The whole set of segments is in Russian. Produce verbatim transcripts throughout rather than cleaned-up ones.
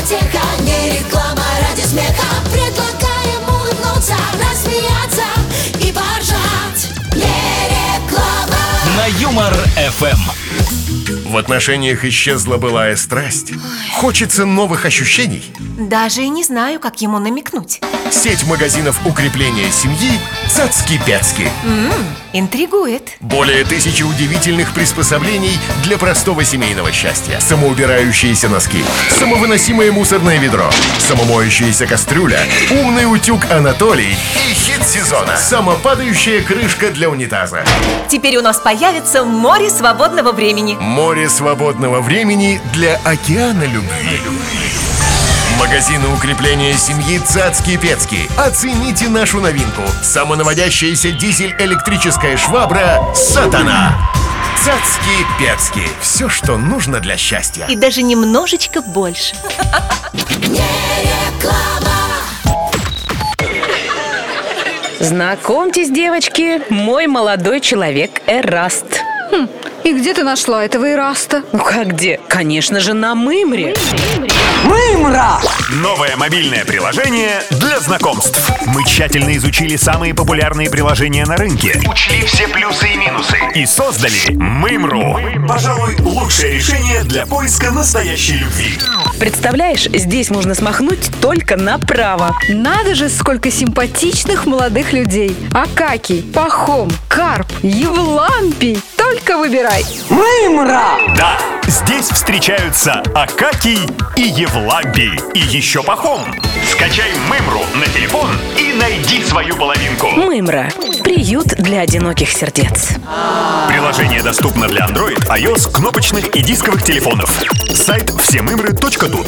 потеха, не реклама, ради смеха. Предлагаем улыбнуться, рассмеяться и поржать. Не реклама. На Юмор эф эм. В отношениях исчезла былая страсть. Хочется новых ощущений. Даже и не знаю, как ему намекнуть. Сеть магазинов укрепления семьи «Цацки-пяцки». Ммм, интригует. Более тысячи удивительных приспособлений для простого семейного счастья. Самоубирающиеся носки, самовыносимое мусорное ведро, самомоющаяся кастрюля, умный утюг Анатолий и хит сезона — самопадающая крышка для унитаза. Теперь у нас появится море свободного времени. Море свободного времени для океана любви. Магазины укрепления семьи «Цацки-пецки». Оцените нашу новинку. Самонаводящаяся дизель-электрическая швабра «Сатана». «Цацки-пецки». Все, что нужно для счастья. И даже немножечко больше. Не реклама. Знакомьтесь, девочки, мой молодой человек Эраст. Хм, и где ты нашла этого Эраста? Ну как где? Конечно же, на Мымре. Мымра! Новое мобильное приложение для знакомств. Мы тщательно изучили самые популярные приложения на рынке, учли все плюсы и минусы и создали Мымру. Пожалуй, лучшее решение для поиска настоящей любви. Представляешь, здесь можно смахнуть только направо. Надо же, сколько симпатичных молодых людей. Акакий, Пахом, Карп, Евлампий. Только выбирай. Мымра! Да, здесь встречаются Акакий и Евлампий. И еще Пахом. Скачай Мымру на телефон и найди свою половинку. Мымра. Приют для одиноких сердец. Приложение доступно для Android, iOS, кнопочных и дисковых телефонов. Сайт всемымры точка тут.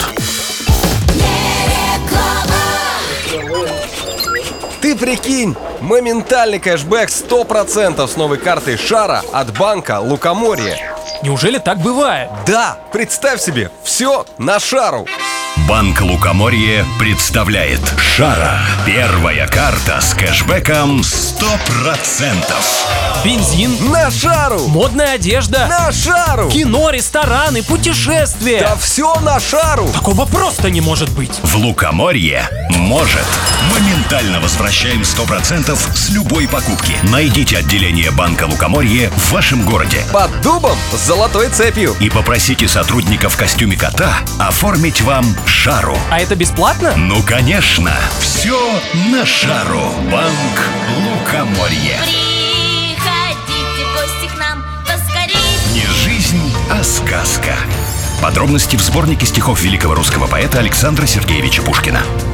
Ты прикинь, моментальный кэшбэк сто процентов с новой картой Шара от банка Лукоморье. Неужели так бывает? Да, представь себе, все на Шару. Банк Лукоморье представляет Шара. Первая карта с кэшбэком сто процентов. Бензин, На Шару! модная одежда, На Шару! кино, рестораны, путешествия. Да все на Шару! Такого просто не может быть. В Лукоморье может. Моментально возвращаем сто процентов с любой покупки. Найдите отделение банка Лукоморье в вашем городе. Под дубом с золотой цепью. И попросите сотрудника в костюме кота оформить вам Шару. А это бесплатно? Ну, конечно. Все на Шару. Банк Лукоморье. Приходите в гости к нам поскорей. Не жизнь, а сказка. Подробности в сборнике стихов великого русского поэта Александра Сергеевича Пушкина.